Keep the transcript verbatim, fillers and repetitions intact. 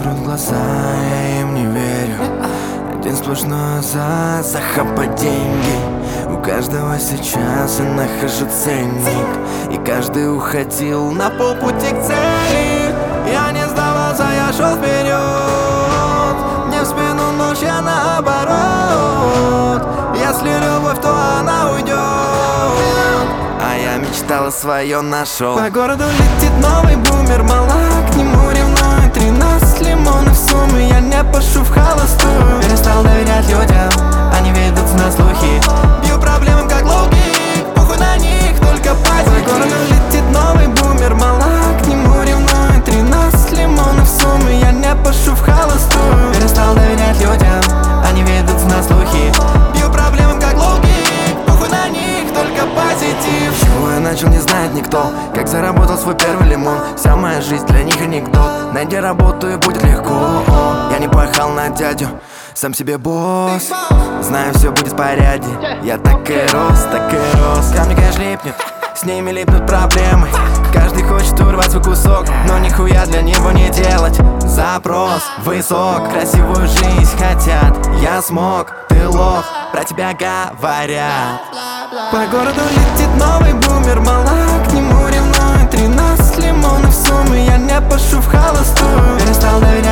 трут глаза, я им не верю. Один сплошной засаха по деньги. У каждого сейчас я нахожу ценник, и каждый уходил на полпути к цели. Я не сдавался, я шел вперед, не в спину ночь, я наоборот. Если любовь, то она уйдет, а я мечтал, свое нашел. По городу летит новый бумер, мала к нему ревнует. Тринадцать лимонов суммы, я не пошу в холостую. Перестал доверять людям, они ведутся на слухи. Бью проблемам как лоуки, похуй на них, только позитив. По городу летит новый бумер, мала к нему ревнует. Тринадцать лимонов суммы, я не пошу в холостую. Перестал доверять людям, они ведутся на слухи. Бью проблемам как лоуки, похуй на них, только позитив. Чего я начал, не знает никто. Как заработал свой первый лимон. Вся моя жизнь для них анекдот. Найди работу и будет легко. Я не пахал на дядю, сам себе босс. Знаю, все будет в порядке. Я так и рос, так и рос. Ко мне, конечно, липнет, с ними липнут проблемы. Каждый хочет урвать свой кусок, но нихуя для него не делать. Запрос высок, красивую жизнь хотят. Я смог, ты лох, про тебя говорят. По городу летит новый бумер, мала к нему ревнует. Тринадцать лимонов суммы, я не пошу в холостую. Перестал доверять